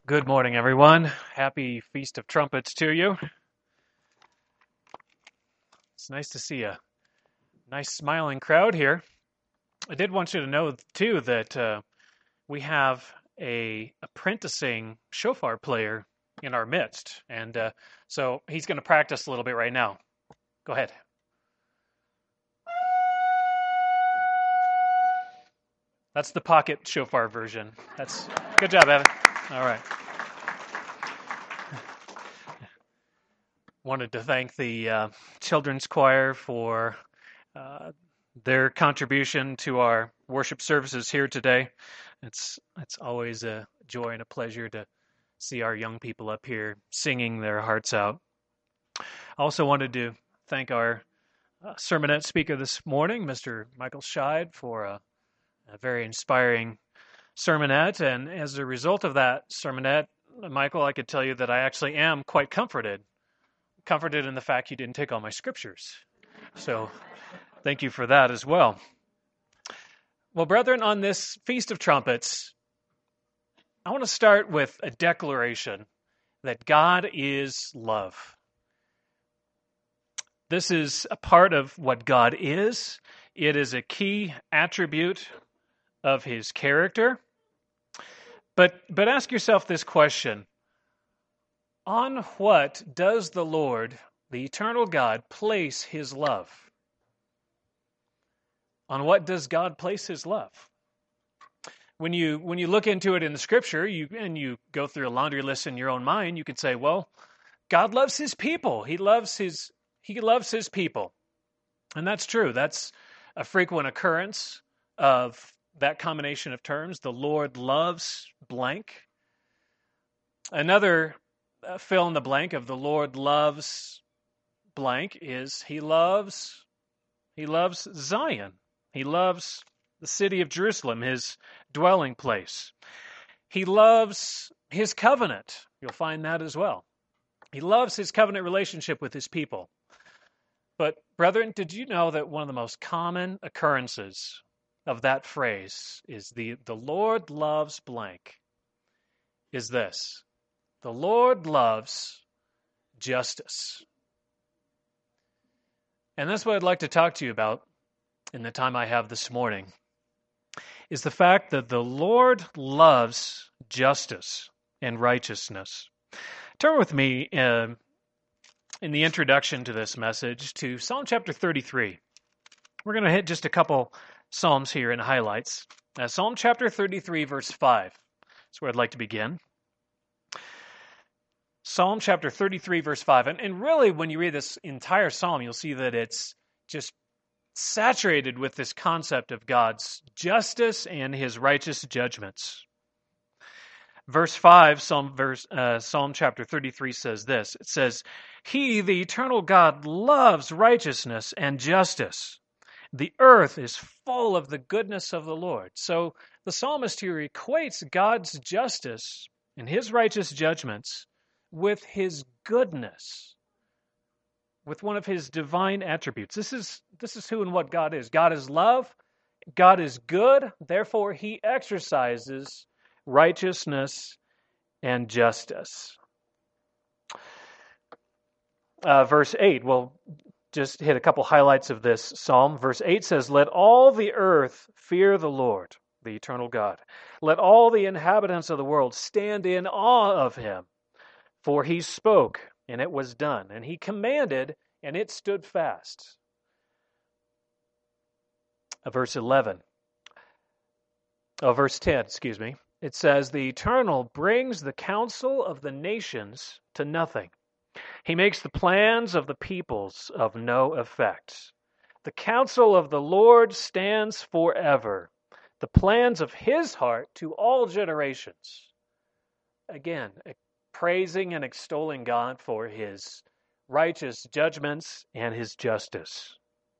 Good morning, everyone. Happy Feast of Trumpets to you. It's nice to see a nice smiling crowd here. I did want you to know, too, that we have a apprenticing shofar player in our midst. And so he's going to practice a little bit right now. Go ahead. That's the pocket shofar version. That's good job, Evan. All right. Wanted to thank the children's choir for their contribution to our worship services here today. It's always a joy and a pleasure to see our young people up here singing their hearts out. I also wanted to thank our sermonette speaker this morning, Mr. Michael Scheid, for a very inspiring sermonette. And as a result of that sermonette, Michael, I could tell you that I actually am quite comforted in the fact you didn't take all my scriptures. So thank you for that as well. Well, brethren, on this Feast of Trumpets, I want to start with a declaration that God is love. This is a part of what God is. It is a key attribute of his character. But ask yourself this question. On what does the Lord, the eternal God, place his love? On what does God place his love? When you look into it in the scripture, you go through a laundry list in your own mind, you could say, well, God loves his people. He loves his people. And that's true. That's a frequent occurrence of that combination of terms. The Lord loves blank. Another fill in the blank of the Lord loves blank is he loves Zion. He loves the city of Jerusalem, his dwelling place. He loves his covenant. You'll find that as well. He loves his covenant relationship with his people. But, brethren, did you know that one of the most common occurrences of that phrase is the Lord loves blank is this: the Lord loves justice. And that's what I'd like to talk to you about in the time I have this morning, is the fact that the Lord loves justice and righteousness. Turn with me in the introduction to this message to Psalm chapter 33. We're going to hit just a couple Psalms here in highlights. Psalm chapter 33, verse 5. That's where I'd like to begin. Psalm chapter 33, verse 5. And really, when you read this entire psalm, you'll see that it's just saturated with this concept of God's justice and his righteous judgments. Verse 5, Psalm chapter 33 says this. It says, "He, the eternal God, loves righteousness and justice. The earth is full of the goodness of the Lord." So the psalmist here equates God's justice and his righteous judgments with his goodness, with one of his divine attributes. This is who and what God is. God is love. God is good. Therefore, he exercises righteousness and justice. Verse 8, we'll just hit a couple highlights of this psalm. Verse 8 says, "Let all the earth fear the Lord, the eternal God. Let all the inhabitants of the world stand in awe of him. For he spoke, and it was done, and he commanded, and it stood fast." Verse 10, excuse me. It says, "The Eternal brings the counsel of the nations to nothing. He makes the plans of the peoples of no effect. The counsel of the Lord stands forever, the plans of his heart to all generations." Again, praising and extolling God for his righteous judgments and his justice.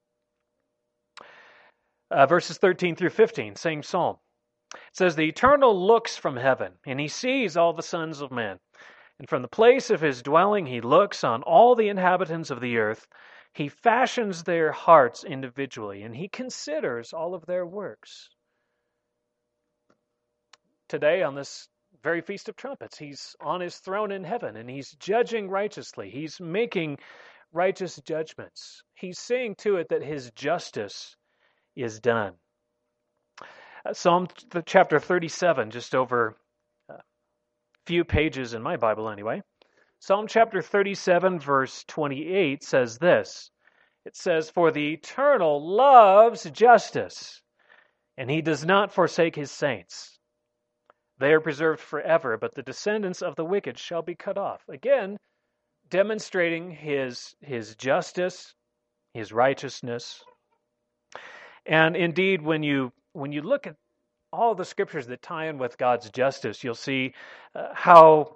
Verses 13 through 15, same psalm. It says, "The Eternal looks from heaven, and he sees all the sons of men. And from the place of his dwelling he looks on all the inhabitants of the earth. He fashions their hearts individually, and he considers all of their works." Today, on this very Feast of Trumpets. He's on his throne in heaven, and he's judging righteously. He's making righteous judgments. He's seeing to it that his justice is done. Psalm chapter 37, just over a few pages in my Bible anyway. Psalm chapter 37, verse 28 says this. It says, "For the Eternal loves justice, and he does not forsake his saints. They are preserved forever, but the descendants of the wicked shall be cut off." Again, demonstrating his justice, his righteousness. And indeed, when you look at all the scriptures that tie in with God's justice, you'll see how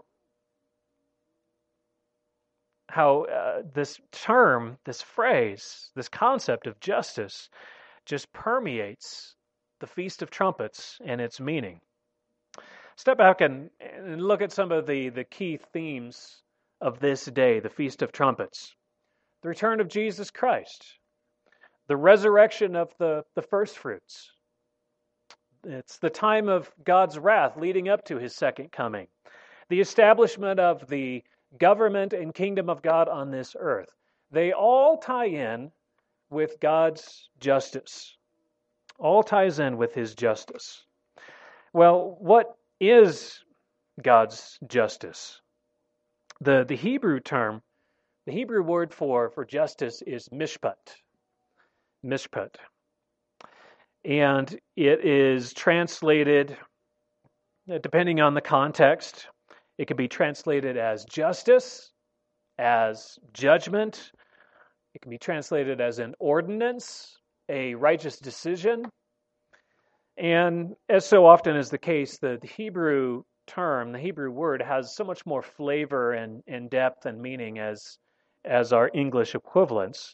this term, this phrase, this concept of justice just permeates the Feast of Trumpets and its meaning. Step back and look at some of the key themes of this day, the Feast of Trumpets. The return of Jesus Christ, the resurrection of the first fruits. It's the time of God's wrath leading up to his second coming. The establishment of the government and kingdom of God on this earth. They all tie in with God's justice. All ties in with his justice. Well, what is God's justice? The Hebrew term, the Hebrew word for justice is mishpat. Mishpat. And it is translated, depending on the context, it can be translated as justice, as judgment. It can be translated as an ordinance, a righteous decision. And as so often is the case, the Hebrew term, the Hebrew word, has so much more flavor and depth and meaning as our English equivalents.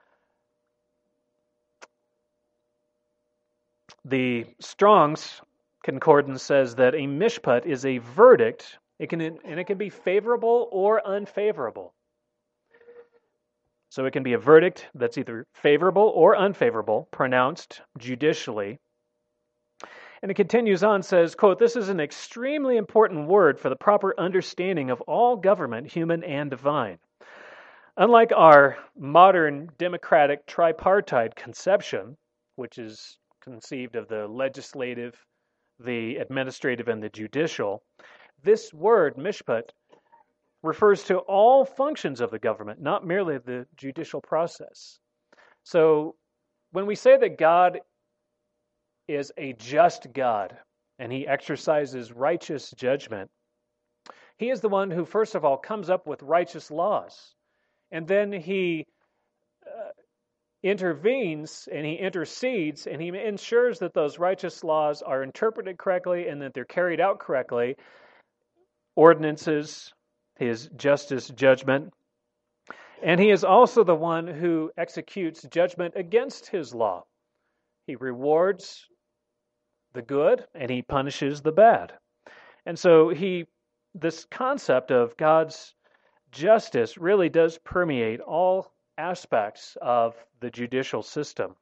The Strong's Concordance says that a mishpat is a verdict, it can be favorable or unfavorable. So it can be a verdict that's either favorable or unfavorable, pronounced judicially. And it continues on, says, quote, "This is an extremely important word for the proper understanding of all government, human and divine. Unlike our modern democratic tripartite conception, which is conceived of the legislative, the administrative, and the judicial, this word, mishpat, refers to all functions of the government, not merely the judicial process." So when we say that God is a just God and he exercises righteous judgment, he is the one who, first of all, comes up with righteous laws. And then he intervenes and he intercedes and he ensures that those righteous laws are interpreted correctly and that they're carried out correctly. Ordinances, his justice judgment. And he is also the one who executes judgment against his law. He rewards the good and he punishes the bad. And so this concept of God's justice really does permeate all aspects of the judicial system.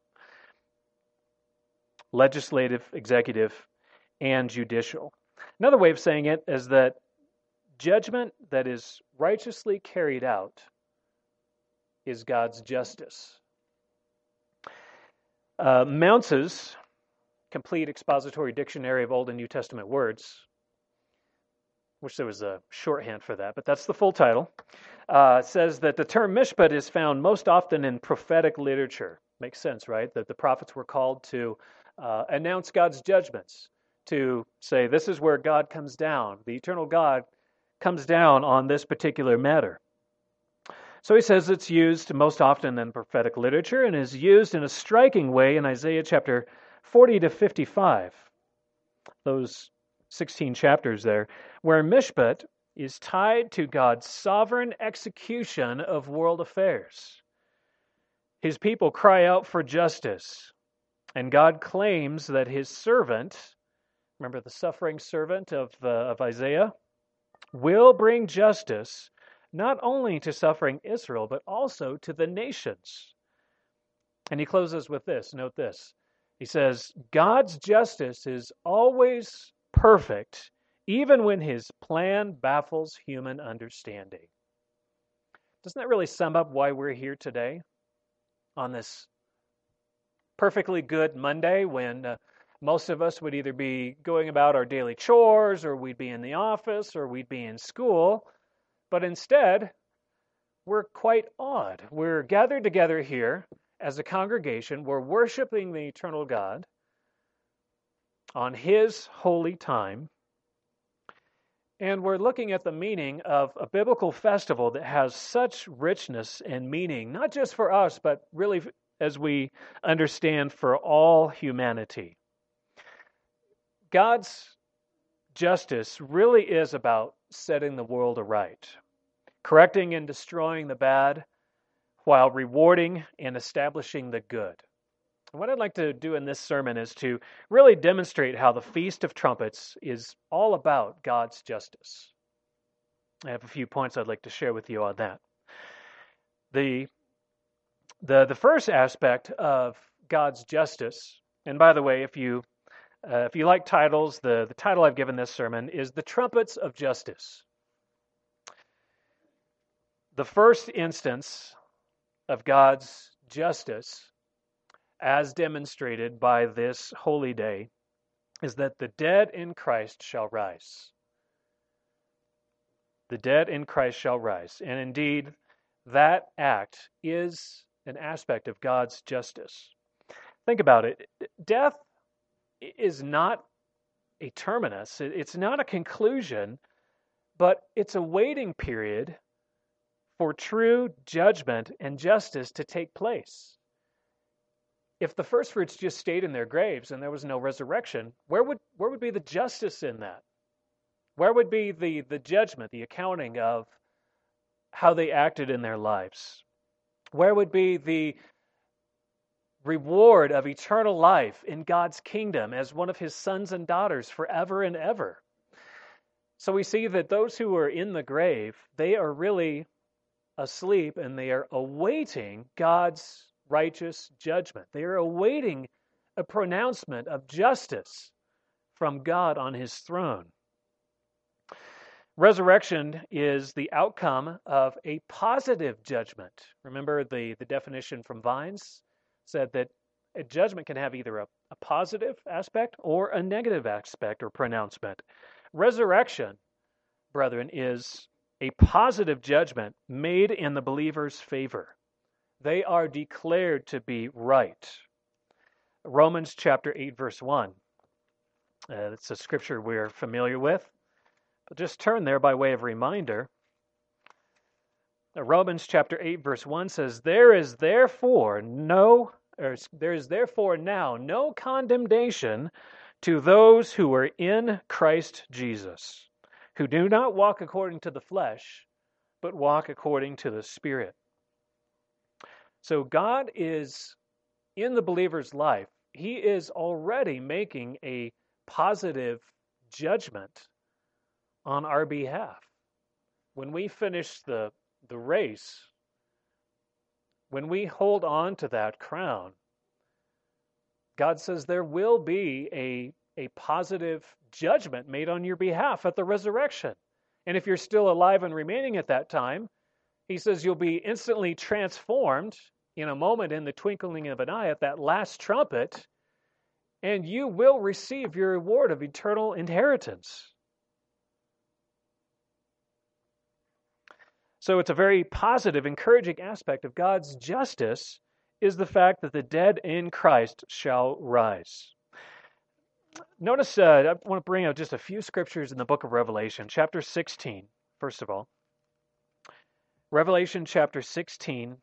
Legislative, executive, and judicial. Another way of saying it is that judgment that is righteously carried out is God's justice. Mounce's Complete Expository Dictionary of Old and New Testament Words, wish there was a shorthand for that, but that's the full title, says that the term mishpat is found most often in prophetic literature. Makes sense, right? That the prophets were called to announce God's judgments, to say this is where God comes down. The eternal God comes down on this particular matter. So he says it's used most often in prophetic literature and is used in a striking way in Isaiah chapter 40 to 55, those 16 chapters there, where mishpat is tied to God's sovereign execution of world affairs. His people cry out for justice, and God claims that his servant, remember the suffering servant of Isaiah, will bring justice not only to suffering Israel, but also to the nations. And he closes with this, note this. He says, God's justice is always perfect even when his plan baffles human understanding. Doesn't that really sum up why we're here today on this perfectly good Monday when most of us would either be going about our daily chores, or we'd be in the office, or we'd be in school, but instead, we're quite odd. We're gathered together here as a congregation. We're worshiping the eternal God on His holy time, and we're looking at the meaning of a biblical festival that has such richness and meaning, not just for us, but really, as we understand, for all humanity. God's justice really is about setting the world aright, correcting and destroying the bad, while rewarding and establishing the good. What I'd like to do in this sermon is to really demonstrate how the Feast of Trumpets is all about God's justice. I have a few points I'd like to share with you on that. The first aspect of God's justice, and by the way, if you like titles, the title I've given this sermon is The Trumpets of Justice. The first instance of God's justice, as demonstrated by this holy day, is that the dead in Christ shall rise. The dead in Christ shall rise. And indeed, that act is an aspect of God's justice. Think about it. Death is not a terminus. It's not a conclusion, but it's a waiting period for true judgment and justice to take place. If the first fruits just stayed in their graves and there was no resurrection, where would be the justice in that? Where would be the judgment, the accounting of how they acted in their lives? Where would be the reward of eternal life in God's kingdom as one of His sons and daughters forever and ever? So we see that those who are in the grave, they are really asleep, and they are awaiting God's righteous judgment. They are awaiting a pronouncement of justice from God on His throne. Resurrection is the outcome of a positive judgment. Remember the definition from Vines said that a judgment can have either a positive aspect or a negative aspect or pronouncement. Resurrection, brethren, is a positive judgment made in the believer's favor. They are declared to be right. Romans chapter 8, verse 1. It's a scripture we're familiar with. But just turn there by way of reminder. Romans chapter 8, verse 1 says, There is therefore now no condemnation to those who are in Christ Jesus, who do not walk according to the flesh, but walk according to the Spirit. So God is in the believer's life. He is already making a positive judgment on our behalf. When we finish the race, when we hold on to that crown, God says there will be a positive judgment made on your behalf at the resurrection. And if you're still alive and remaining at that time, He says you'll be instantly transformed in a moment, in the twinkling of an eye, at that last trumpet, and you will receive your reward of eternal inheritance. So it's a very positive, encouraging aspect of God's justice is the fact that the dead in Christ shall rise. Notice, I want to bring out just a few scriptures in the book of Revelation, chapter 16, first of all. Revelation chapter 16,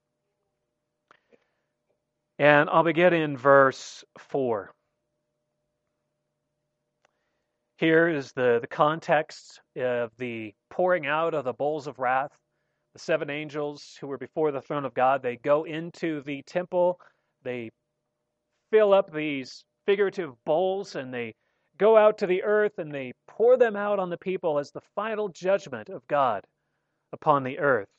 and I'll begin in verse 4. Here is the context of the pouring out of the bowls of wrath. The seven angels who were before the throne of God, they go into the temple, they fill up these figurative bowls, and they go out to the earth, and they pour them out on the people as the final judgment of God upon the earth.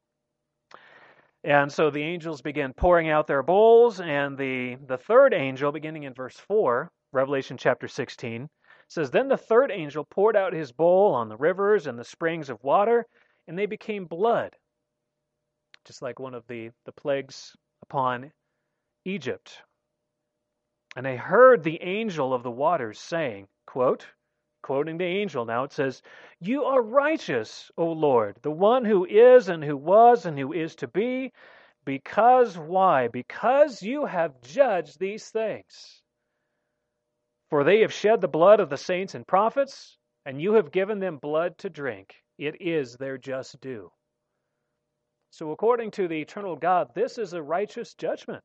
And so the angels begin pouring out their bowls, and the third angel, beginning in verse 4, Revelation chapter 16, It says, Then the third angel poured out his bowl on the rivers and the springs of water, and they became blood, just like one of the plagues upon Egypt. And I heard the angel of the waters saying, quoting the angel now, it says, You are righteous, O Lord, the one who is and who was and who is to be, because why? Because you have judged these things. For they have shed the blood of the saints and prophets, and you have given them blood to drink. It is their just due. So according to the eternal God, this is a righteous judgment.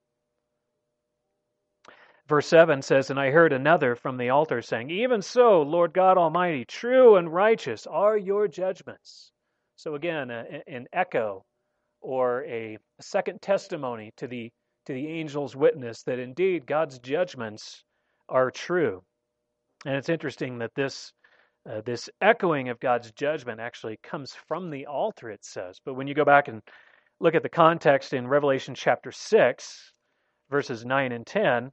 Verse 7 says, And I heard another from the altar saying, Even so, Lord God Almighty, true and righteous are your judgments. So again, an echo or a second testimony to the angel's witness that indeed God's judgments are true. And it's interesting that this echoing of God's judgment actually comes from the altar, it says. But when you go back and look at the context in Revelation chapter 6, verses 9 and 10,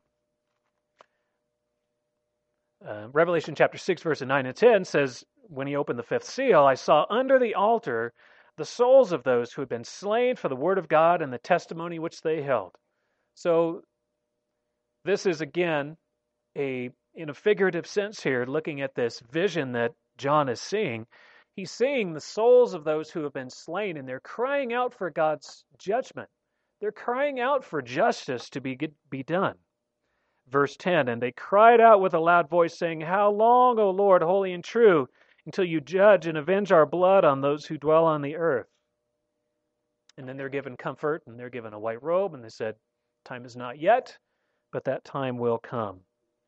Revelation chapter 6, verses 9 and 10 says, When he opened the fifth seal, I saw under the altar the souls of those who had been slain for the word of God and the testimony which they held. So this is again in a figurative sense here, looking at this vision that John is seeing. He's seeing the souls of those who have been slain, and they're crying out for God's judgment. They're crying out for justice to be done. Verse 10, And they cried out with a loud voice, saying, How long, O Lord, holy and true, until you judge and avenge our blood on those who dwell on the earth? And then they're given comfort, and they're given a white robe, and they said, Time is not yet, but that time will come.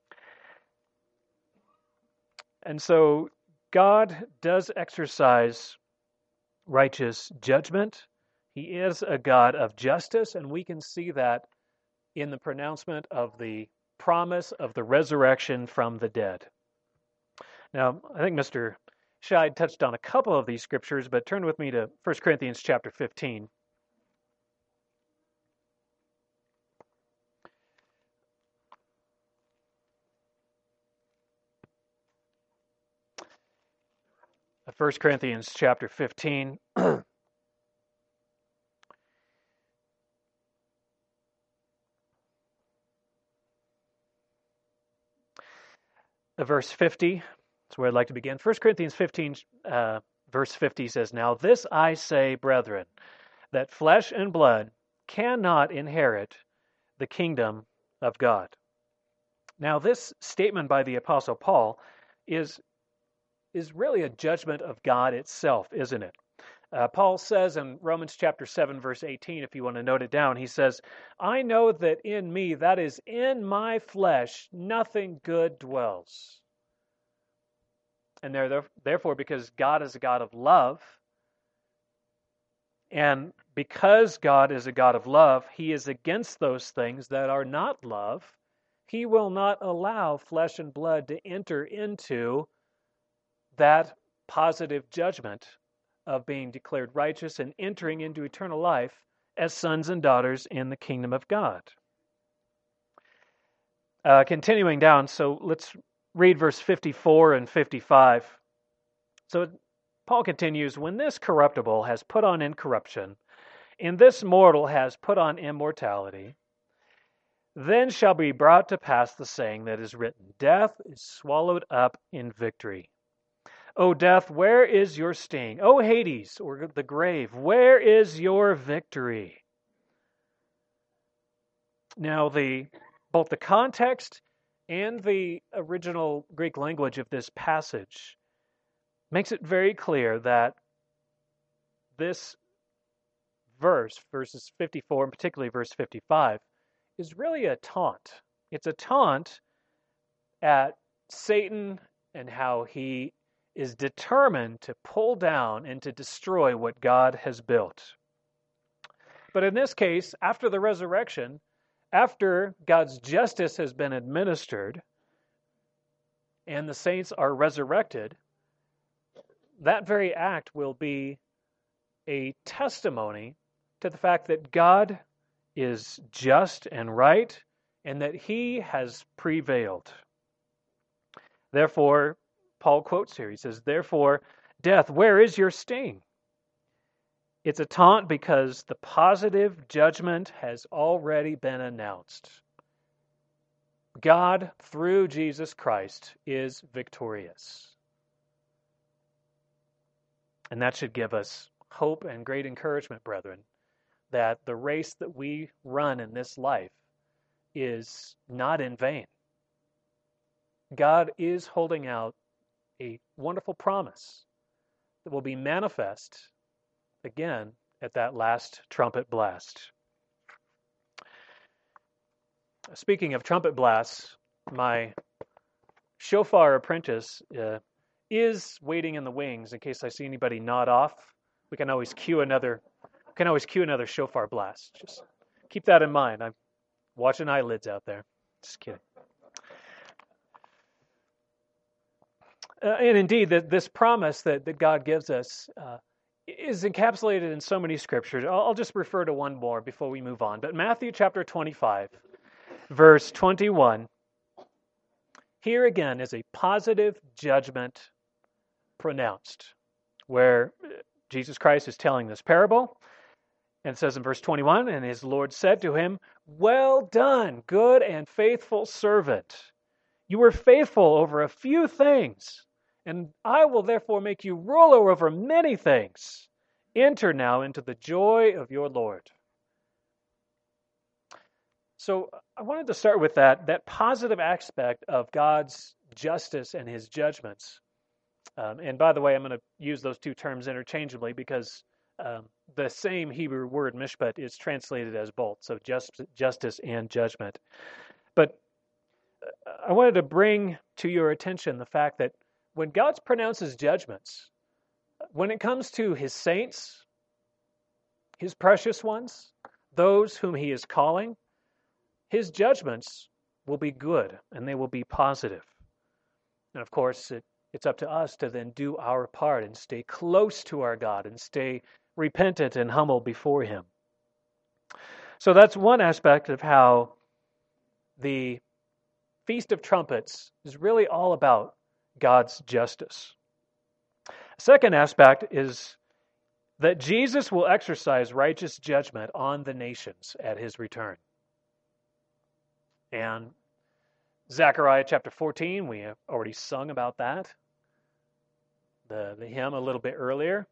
And so God does exercise righteous judgment. He is a God of justice, and we can see that in the pronouncement of the promise of the resurrection from the dead. Now, I think Mr. Scheid touched on a couple of these scriptures, but turn with me to 1 Corinthians chapter 15. First Corinthians chapter 15. Verse 50, that's where I'd like to begin. 1 Corinthians 15, verse 50 says, Now this I say, brethren, that flesh and blood cannot inherit the kingdom of God. Now this statement by the Apostle Paul is really a judgment of God itself, isn't it? Paul says in Romans chapter 7, verse 18, if you want to note it down, he says, I know that in me, that is in my flesh, nothing good dwells. And therefore, because God is a God of love, and because God is a God of love, he is against those things that are not love. He will not allow flesh and blood to enter into that positive judgment of being declared righteous and entering into eternal life as sons and daughters in the kingdom of God. Continuing down, so let's read verse 54 and 55. So Paul continues, When this corruptible has put on incorruption, and this mortal has put on immortality, then shall be brought to pass the saying that is written, Death is swallowed up in victory. O death, where is your sting? O Hades, or the grave, where is your victory? Now, both the context and the original Greek language of this passage makes it very clear that this verse, verses 54 and particularly verse 55, is really a taunt. It's a taunt at Satan and how he is determined to pull down and to destroy what God has built. But in this case, after the resurrection, after God's justice has been administered and the saints are resurrected, that very act will be a testimony to the fact that God is just and right and that he has prevailed. Therefore, Paul quotes here, he says, therefore, death, where is your sting? It's a taunt because the positive judgment has already been announced. God, through Jesus Christ, is victorious. And that should give us hope and great encouragement, brethren, that the race that we run in this life is not in vain. God is holding out a wonderful promise that will be manifest again at that last trumpet blast. Speaking of trumpet blasts, my shofar apprentice is waiting in the wings in case I see anybody nod off. We can always cue another shofar blast. Just keep that in mind. I'm watching eyelids out there. Just kidding. And indeed, this promise that God gives us is encapsulated in so many scriptures. I'll just refer to one more before we move on. But Matthew chapter 25, verse 21, here again is a positive judgment pronounced, where Jesus Christ is telling this parable, and it says in verse 21, and his Lord said to him, well done, good and faithful servant. You were faithful over a few things, and I will therefore make you ruler over many things. Enter now into the joy of your Lord. So I wanted to start with that positive aspect of God's justice and his judgments. And by the way, I'm going to use those two terms interchangeably because the same Hebrew word, mishpat, is translated as both, so justice and judgment. But I wanted to bring to your attention the fact that when God pronounces judgments, when it comes to his saints, his precious ones, those whom he is calling, his judgments will be good and they will be positive. And of course, it's up to us to then do our part and stay close to our God and stay repentant and humble before him. So that's one aspect of how the Feast of Trumpets is really all about God's justice. Second aspect is that Jesus will exercise righteous judgment on the nations at his return. And Zechariah chapter 14, we have already sung about that. The hymn a little bit earlier.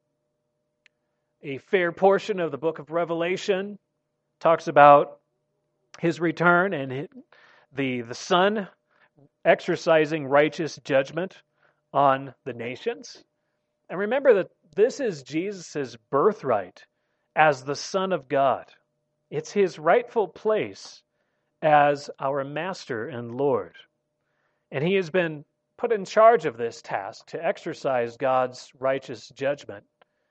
A fair portion of the book of Revelation talks about his return and the Son exercising righteous judgment on the nations. And remember that this is Jesus' birthright as the Son of God. It's his rightful place as our Master and Lord. And he has been put in charge of this task to exercise God's righteous judgment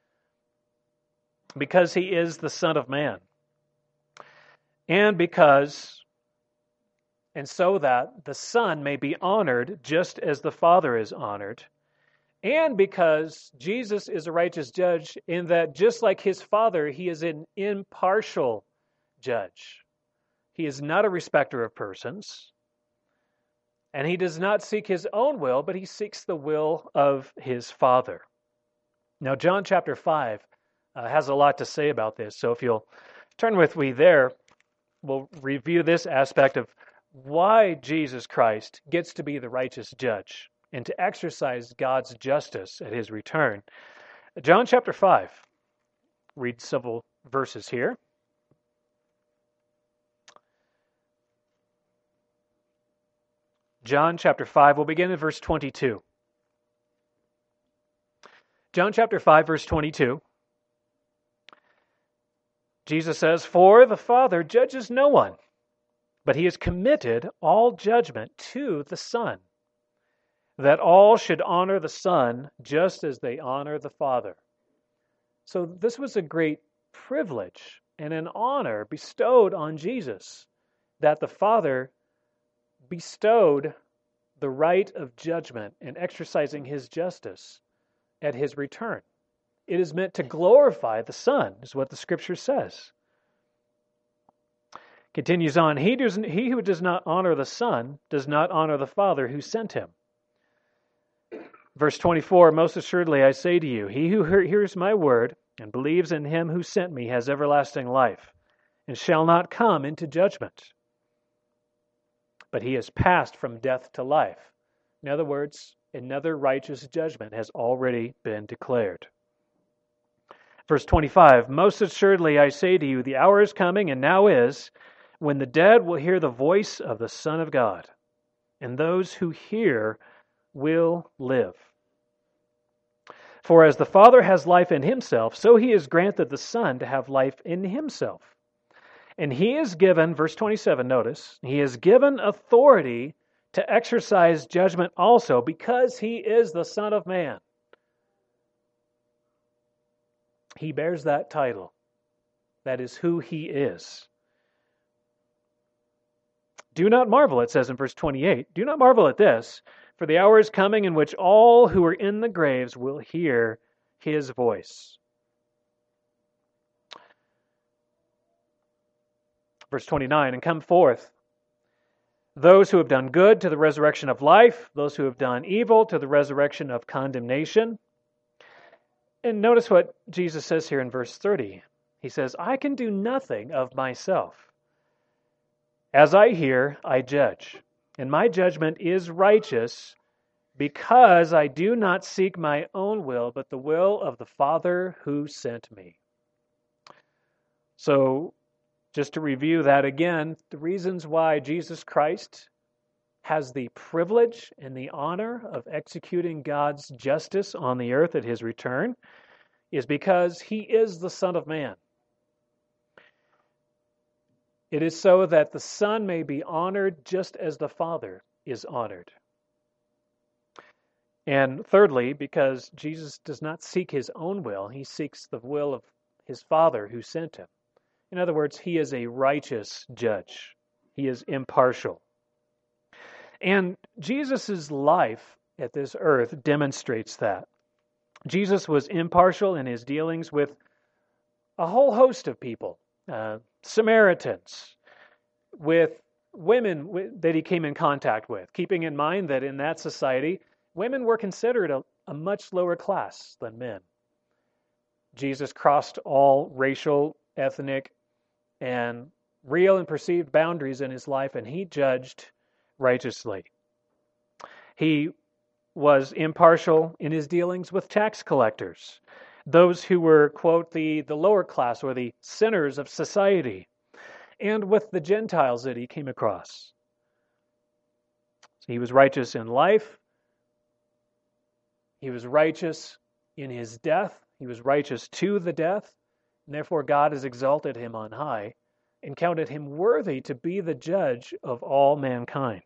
because he is the Son of Man. And so that the Son may be honored just as the Father is honored. And because Jesus is a righteous judge in that just like his Father, he is an impartial judge. He is not a respecter of persons. And he does not seek his own will, but he seeks the will of his Father. Now, John chapter 5 has a lot to say about this. So if you'll turn with me there, we'll review this aspect of why Jesus Christ gets to be the righteous judge and to exercise God's justice at his return. John chapter 5. Read several verses here. John chapter 5, we'll begin at verse 22. John chapter 5, verse 22. Jesus says, "For the Father judges no one, but he has committed all judgment to the Son, that all should honor the Son just as they honor the Father." So this was a great privilege and an honor bestowed on Jesus, that the Father bestowed the right of judgment and exercising his justice at his return. It is meant to glorify the Son, is what the Scripture says. Continues on, he who does not honor the Son does not honor the Father who sent him. Verse 24, most assuredly I say to you, he who hears my word and believes in him who sent me has everlasting life, and shall not come into judgment, but he has passed from death to life. In other words, another righteous judgment has already been declared. Verse 25, most assuredly I say to you, the hour is coming, and now is, when the dead will hear the voice of the Son of God, and those who hear will live. For as the Father has life in himself, so he has granted the Son to have life in himself. And he is given, verse 27, notice, he is given authority to exercise judgment also, because he is the Son of Man. He bears that title. That is who he is. Do not marvel, it says in verse 28, do not marvel at this, for the hour is coming in which all who are in the graves will hear his voice. Verse 29, and come forth those who have done good to the resurrection of life, those who have done evil to the resurrection of condemnation. And notice what Jesus says here in verse 30. He says, I can do nothing of myself. As I hear, I judge, and my judgment is righteous, because I do not seek my own will, but the will of the Father who sent me. So, just to review that again, the reasons why Jesus Christ has the privilege and the honor of executing God's justice on the earth at his return is because he is the Son of Man. It is so that the Son may be honored just as the Father is honored. And thirdly, because Jesus does not seek his own will, he seeks the will of his Father who sent him. In other words, he is a righteous judge. He is impartial. And Jesus' life at this earth demonstrates that. Jesus was impartial in his dealings with a whole host of people, Samaritans, with women that he came in contact with, keeping in mind that in that society, women were considered a much lower class than men. Jesus crossed all racial, ethnic, and real and perceived boundaries in his life, and he judged righteously. He was impartial in his dealings with tax collectors, those who were, quote, the lower class or the sinners of society, and with the Gentiles that he came across. He was righteous in life. He was righteous in his death. He was righteous to the death. And therefore God has exalted him on high and counted him worthy to be the judge of all mankind.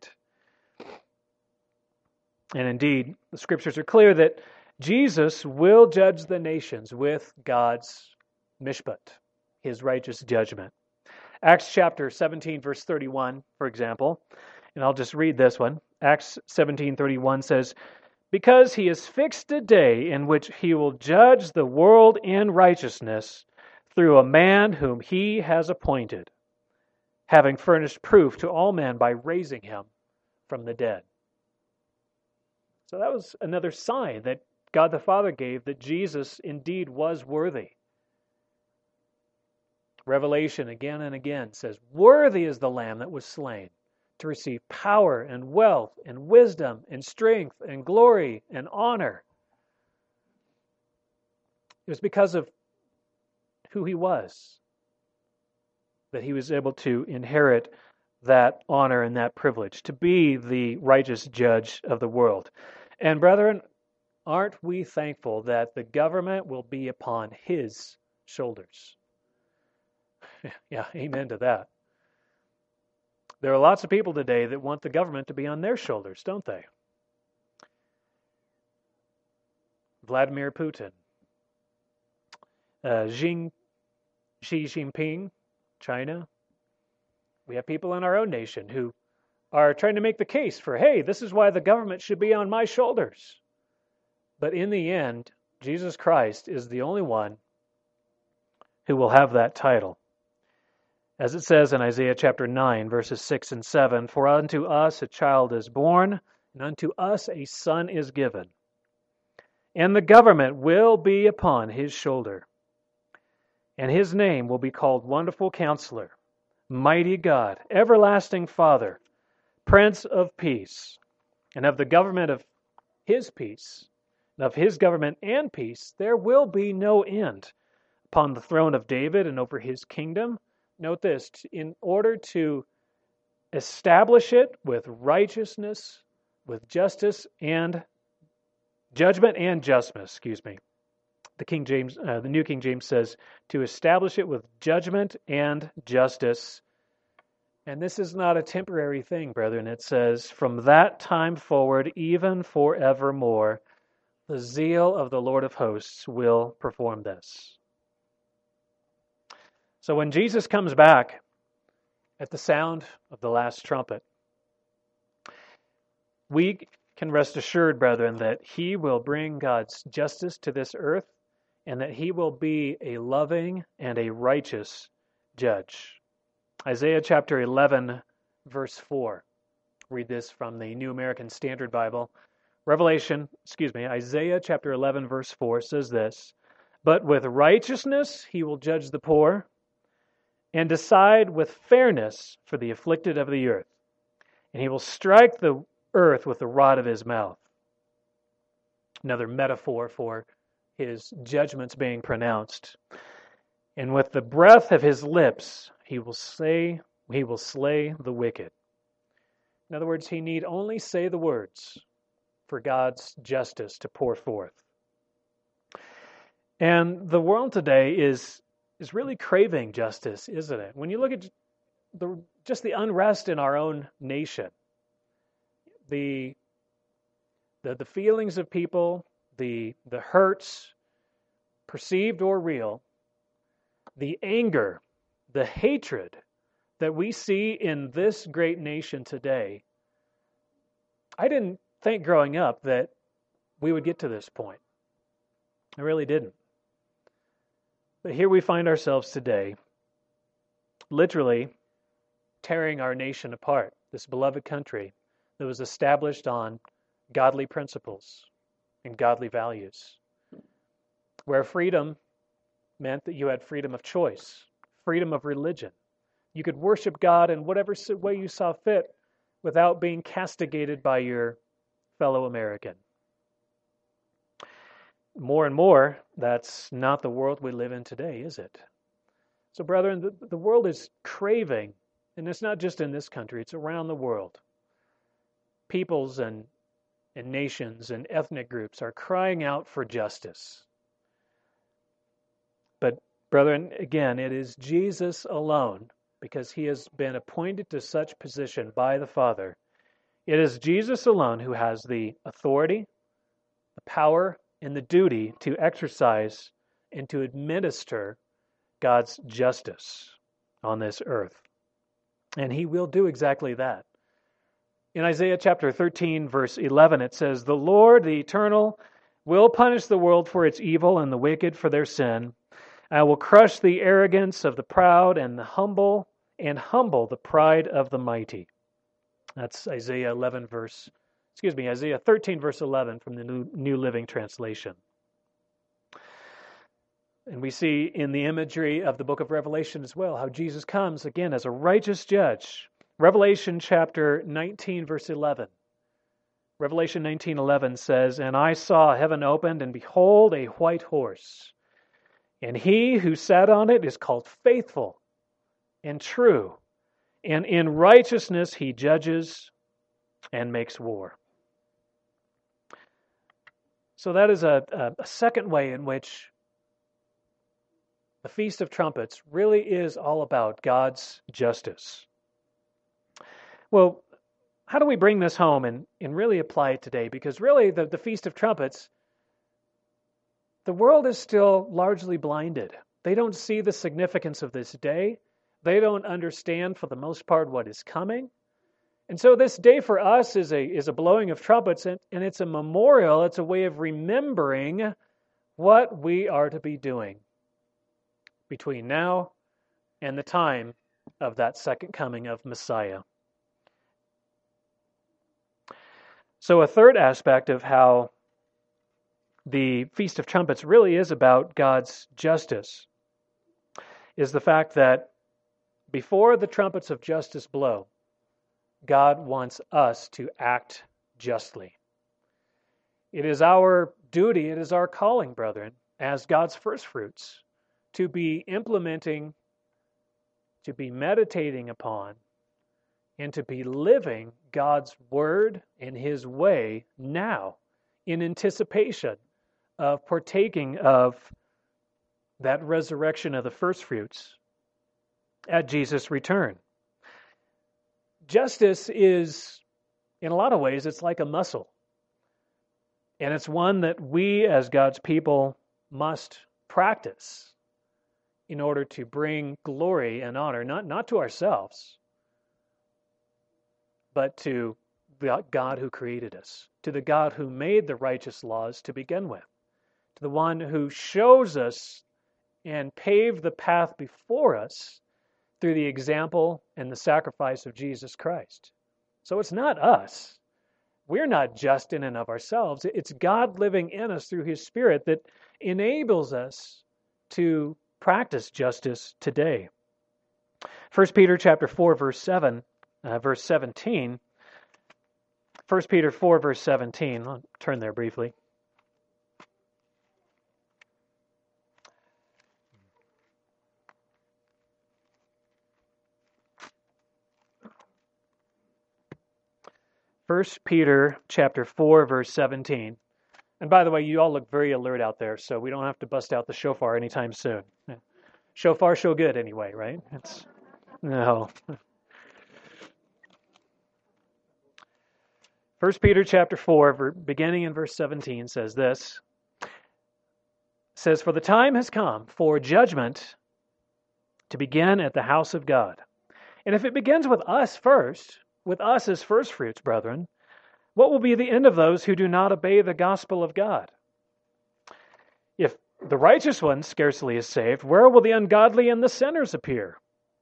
And indeed, the scriptures are clear that Jesus will judge the nations with God's mishpat, his righteous judgment. Acts chapter 17, verse 31, for example, and I'll just read this one. Acts 17:31 says, because he has fixed a day in which he will judge the world in righteousness through a man whom he has appointed, having furnished proof to all men by raising him from the dead. So that was another sign that God the Father gave that Jesus indeed was worthy. Revelation again and again says, worthy is the Lamb that was slain to receive power and wealth and wisdom and strength and glory and honor. It was because of who he was that he was able to inherit that honor and that privilege, to be the righteous judge of the world. And brethren, aren't we thankful that the government will be upon his shoulders? Yeah, amen to that. There are lots of people today that want the government to be on their shoulders, don't they? Vladimir Putin, Xi Jinping, China. We have people in our own nation who are trying to make the case for, hey, this is why the government should be on my shoulders. But in the end, Jesus Christ is the only one who will have that title. As it says in Isaiah chapter 9, verses 6 and 7, for unto us a child is born, and unto us a son is given, and the government will be upon his shoulder. And his name will be called Wonderful Counselor, Mighty God, Everlasting Father, Prince of Peace. And of the government of his peace, and of his government and peace, there will be no end upon the throne of David and over his kingdom. Note this, in order to establish it with righteousness, with justice and judgment and justness, the New King James says, to establish it with judgment and justice. And this is not a temporary thing, brethren. It says, from that time forward, even forevermore, the zeal of the Lord of hosts will perform this. So when Jesus comes back at the sound of the last trumpet, we can rest assured, brethren, that he will bring God's justice to this earth and that he will be a loving and a righteous judge. Isaiah chapter 11, verse 4. Read this from the New American Standard Bible. Isaiah chapter 11, verse 4 says this, but with righteousness he will judge the poor and decide with fairness for the afflicted of the earth. And he will strike the earth with the rod of his mouth. Another metaphor for his judgments being pronounced. And with the breath of his lips, he will slay the wicked. In other words, he need only say the words for God's justice to pour forth. And the world today is really craving justice, isn't it? When you look at just the unrest in our own nation, the feelings of people, the hurts, perceived or real, the anger, the hatred that we see in this great nation today, I didn't think growing up that we would get to this point. I really didn't. But here we find ourselves today, literally tearing our nation apart, this beloved country that was established on godly principles and godly values, where freedom meant that you had freedom of choice, freedom of religion. You could worship God in whatever way you saw fit without being castigated by your fellow American. More and more, that's not the world we live in today, is it? So, brethren, the world is craving, and it's not just in this country, it's around the world. Peoples and nations and ethnic groups are crying out for justice. But, brethren, again, it is Jesus alone, because he has been appointed to such position by the Father. It is Jesus alone who has the authority, the power, and the duty to exercise and to administer God's justice on this earth. And he will do exactly that. In Isaiah chapter 13, verse 11, it says, the Lord, the eternal, will punish the world for its evil and the wicked for their sin. I will crush the arrogance of the proud and humble the pride of the mighty. That's Isaiah 13, verse 11 from the New Living Translation. And we see in the imagery of the book of Revelation as well how Jesus comes again as a righteous judge. Revelation chapter 19, verse 11. Revelation 19:11 says, and I saw heaven opened, and behold, a white horse. And he who sat on it is called Faithful and True. And in righteousness he judges and makes war. So that is a second way in which the Feast of Trumpets really is all about God's justice. Well, how do we bring this home and really apply it today? Because really the Feast of Trumpets, the world is still largely blinded. They don't see the significance of this day. They don't understand for the most part what is coming. And so this day for us is a blowing of trumpets, and it's a memorial. It's a way of remembering what we are to be doing between now and the time of that second coming of Messiah. So a third aspect of how the Feast of Trumpets really is about God's justice, is the fact that before the trumpets of justice blow, God wants us to act justly. It is our duty, it is our calling, brethren, as God's first fruits, to be implementing, to be meditating upon, and to be living God's word and his way now in anticipation of partaking of that resurrection of the first fruits at Jesus' return. Justice is, in a lot of ways, it's like a muscle. And it's one that we as God's people must practice in order to bring glory and honor, not to ourselves, but to the God who created us, to the God who made the righteous laws to begin with, to the one who shows us and paved the path before us through the example and the sacrifice of Jesus Christ. So it's not us. We're not just in and of ourselves. It's God living in us through his Spirit that enables us to practice justice today. 1 Peter chapter 4, verse 17. 1 Peter 4, verse 17. I'll turn there briefly. First Peter chapter 4, verse 17. And by the way, you all look very alert out there, so we don't have to bust out the shofar anytime soon. Shofar show good anyway, right? No. 1 Peter chapter 4, beginning in verse 17, says this. It says, "For the time has come for judgment to begin at the house of God. And if it begins with us first, with us as first fruits, brethren, what will be the end of those who do not obey the gospel of God? If the righteous one scarcely is saved, where will the ungodly and the sinners appear?"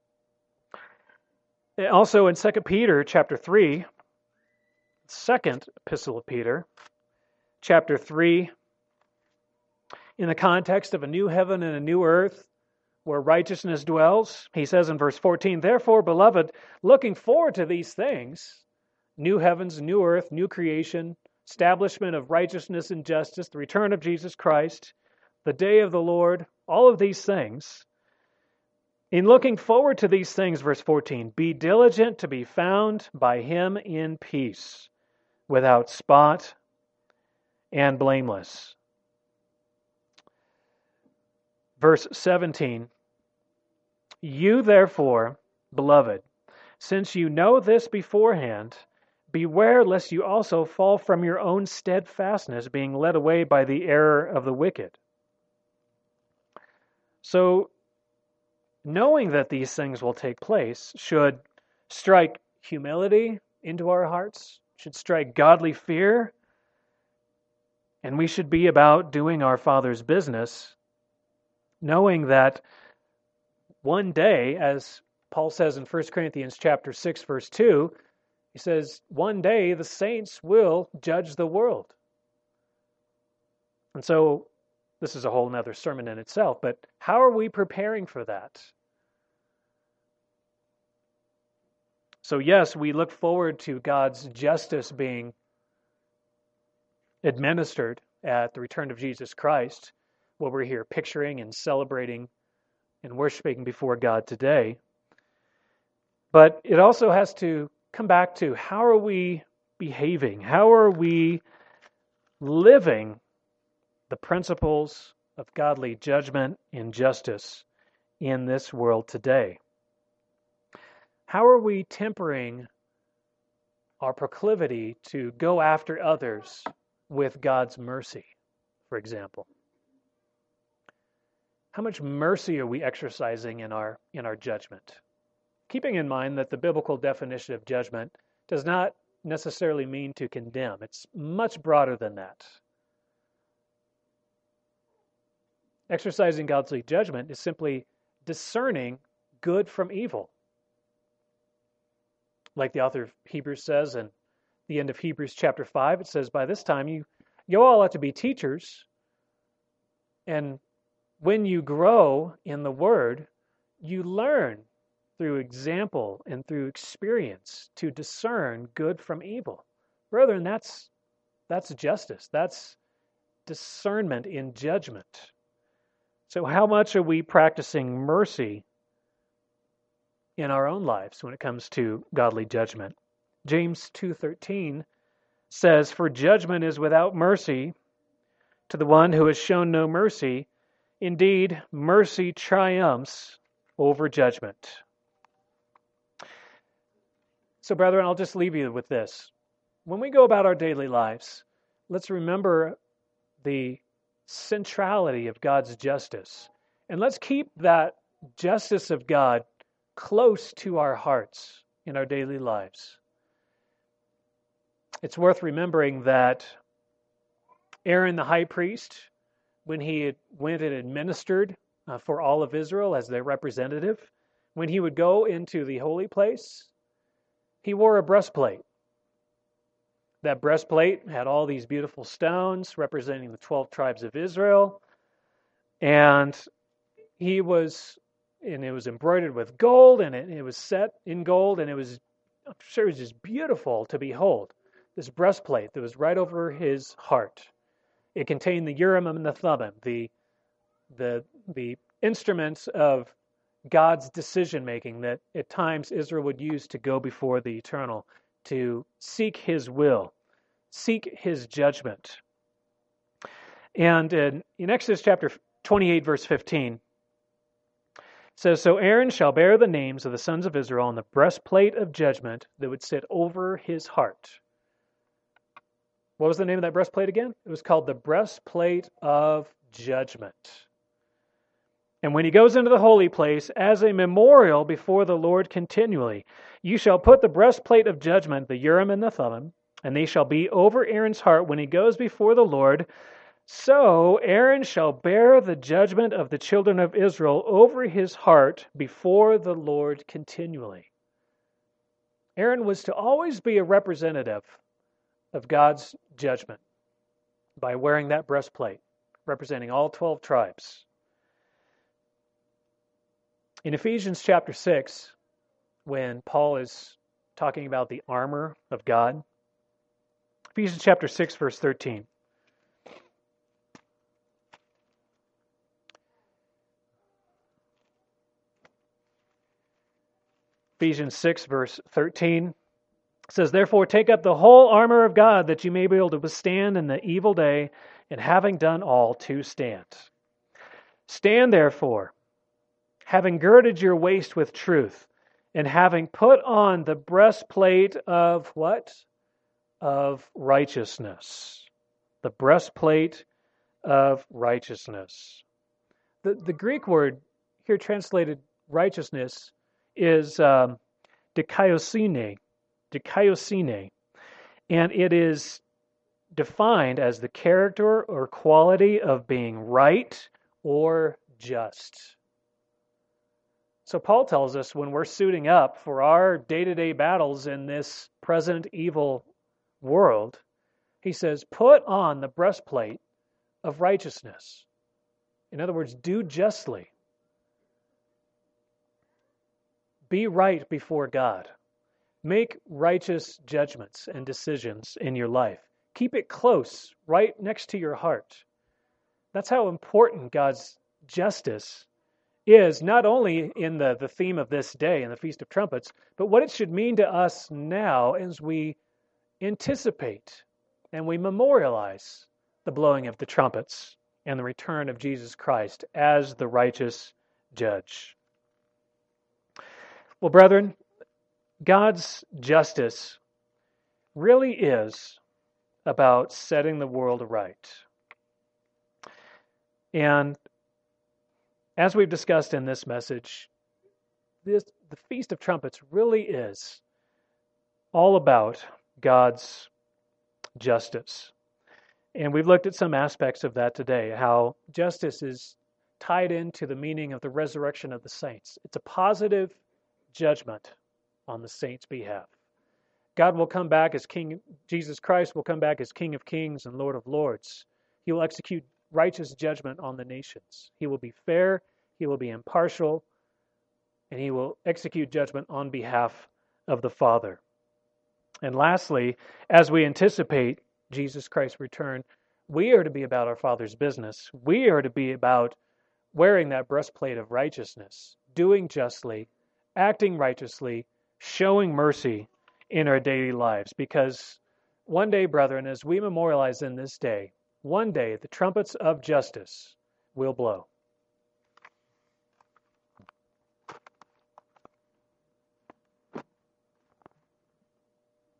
Also in 2 Peter chapter 3, second epistle of Peter, chapter 3, in the context of a new heaven and a new earth where righteousness dwells, he says in verse 14, "Therefore, beloved, looking forward to these things, new heavens, new earth, new creation, establishment of righteousness and justice, the return of Jesus Christ, the day of the Lord, all of these things. In looking forward to these things," verse 14, "be diligent to be found by him in peace, without spot and blameless." Verse 17, "You therefore, beloved, since you know this beforehand, beware lest you also fall from your own steadfastness, being led away by the error of the wicked." So, knowing that these things will take place should strike humility into our hearts, should strike godly fear, and we should be about doing our Father's business, knowing that one day, as Paul says in 1 Corinthians chapter 6, verse 2, he says, one day the saints will judge the world. And so, this is a whole other sermon in itself, but how are we preparing for that? So yes, we look forward to God's justice being administered at the return of Jesus Christ, what we're here picturing and celebrating and worshiping before God today. But it also has to come back to how are we behaving? How are we living the principles of godly judgment and justice in this world today? How are we tempering our proclivity to go after others with God's mercy, for example? How much mercy are we exercising in our judgment? Keeping in mind that the biblical definition of judgment does not necessarily mean to condemn. It's much broader than that. Exercising godly judgment is simply discerning good from evil. Like the author of Hebrews says in the end of Hebrews chapter 5, it says, "By this time you all ought to be teachers, And when you grow in the Word, you learn through example and through experience to discern good from evil. Brethren, that's justice. That's discernment in judgment. So how much are we practicing mercy in our own lives when it comes to godly judgment? James 2:13 says, "For judgment is without mercy to the one who has shown no mercy. Indeed, mercy triumphs over judgment." So, brethren, I'll just leave you with this. When we go about our daily lives, let's remember the centrality of God's justice. And let's keep that justice of God close to our hearts in our daily lives. It's worth remembering that Aaron the high priest, when he went and administered for all of Israel as their representative, when he would go into the holy place, he wore a breastplate. That breastplate had all these beautiful stones representing the 12 tribes of Israel. And it was embroidered with gold, and it was set in gold, and I'm sure it was just beautiful to behold. This breastplate that was right over his heart. It contained the Urim and the Thummim, the instruments of God's decision making that at times Israel would use to go before the Eternal, to seek his will, seek his judgment. And in Exodus chapter 28, verse 15, it says, "So Aaron shall bear the names of the sons of Israel on the breastplate of judgment that would sit over his heart." What was the name of that breastplate again? It was called the breastplate of judgment. And when he goes into the holy place as a memorial before the Lord continually, you shall put the breastplate of judgment, the Urim and the Thummim, and they shall be over Aaron's heart when he goes before the Lord. So Aaron shall bear the judgment of the children of Israel over his heart before the Lord continually. Aaron was to always be a representative of God's judgment by wearing that breastplate, representing all 12 tribes. In Ephesians chapter 6, when Paul is talking about the armor of God, Ephesians chapter 6, verse 13. Ephesians 6, verse 13 says, "Therefore take up the whole armor of God, that you may be able to withstand in the evil day, and having done all, to stand. Stand therefore, having girded your waist with truth, and having put on the breastplate of" what? "Of righteousness." The breastplate of righteousness. The Greek word here translated righteousness is dikaiosune, and it is defined as the character or quality of being right or just. So Paul tells us when we're suiting up for our day-to-day battles in this present evil world, he says, put on the breastplate of righteousness. In other words, do justly. Be right before God. Make righteous judgments and decisions in your life. Keep it close, right next to your heart. That's how important God's justice is, not only in the theme of this day, in the Feast of Trumpets, but what it should mean to us now as we anticipate and we memorialize the blowing of the trumpets and the return of Jesus Christ as the righteous judge. Well, brethren, God's justice really is about setting the world right. And as we've discussed in this message, the Feast of Trumpets really is all about God's justice. And we've looked at some aspects of that today, how justice is tied into the meaning of the resurrection of the saints. It's a positive judgment on the saints' behalf. God will come back as King, Jesus Christ will come back as King of Kings and Lord of Lords. He will execute righteous judgment on the nations. He will be fair, he will be impartial, and he will execute judgment on behalf of the Father. And lastly, as we anticipate Jesus Christ's return, we are to be about our Father's business. We are to be about wearing that breastplate of righteousness, doing justly, acting righteously, showing mercy in our daily lives. Because one day, brethren, as we memorialize in this day, one day the trumpets of justice will blow.